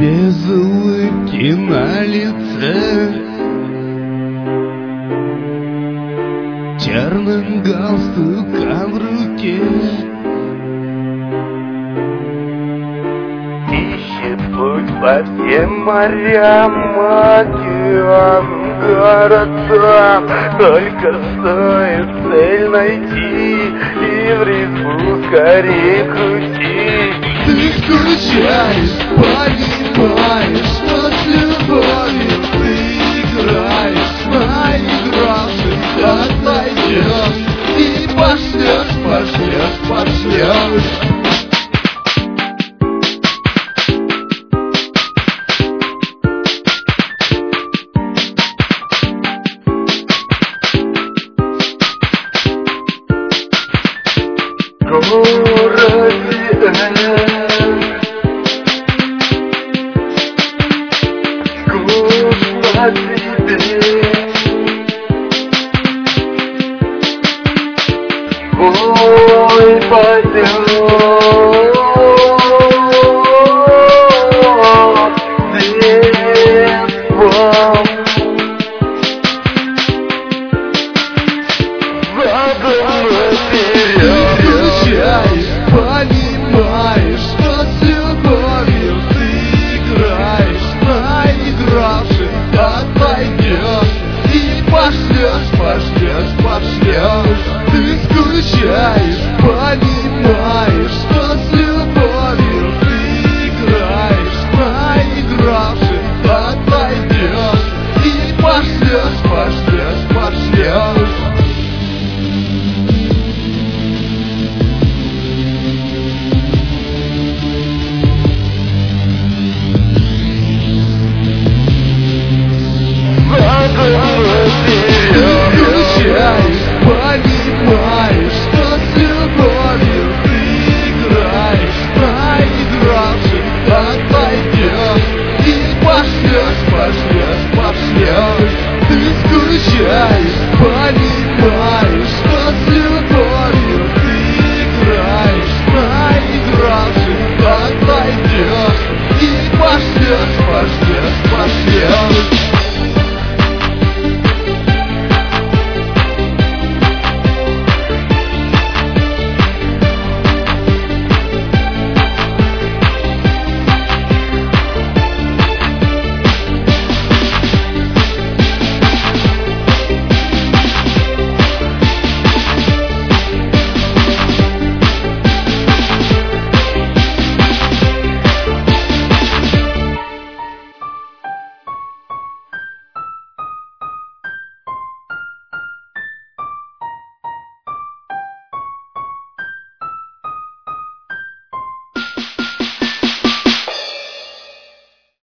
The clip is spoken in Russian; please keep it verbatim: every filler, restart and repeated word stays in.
без улыбки на лице, черным галстуком в руке. Ищет путь по всем морям, океанам, городам. Только стоит цель найти, и в рифму скорее крути. Ты скучаешь, понимаешь, что с любовью ты играешь, наигравшись, отойдешь и пошлешь, пошлешь, пошлешь. Ой, пойдем, детством, задумно вперед. Скучаешь, понимаешь, что с любовью ты играешь, наигравшись, отойдешь и пошлешь, пошлешь, пошлешь. Ты скучаешь, понимаешь, что с любовью ты играешь, наигравшись, отойдешь и пошлешь, пошлешь, пошлешь. Понимаешь, что с любовью ты играешь, наигравшись, отойдешь и пошлешь, пошлешь, пошлешь. Ты скучаешь.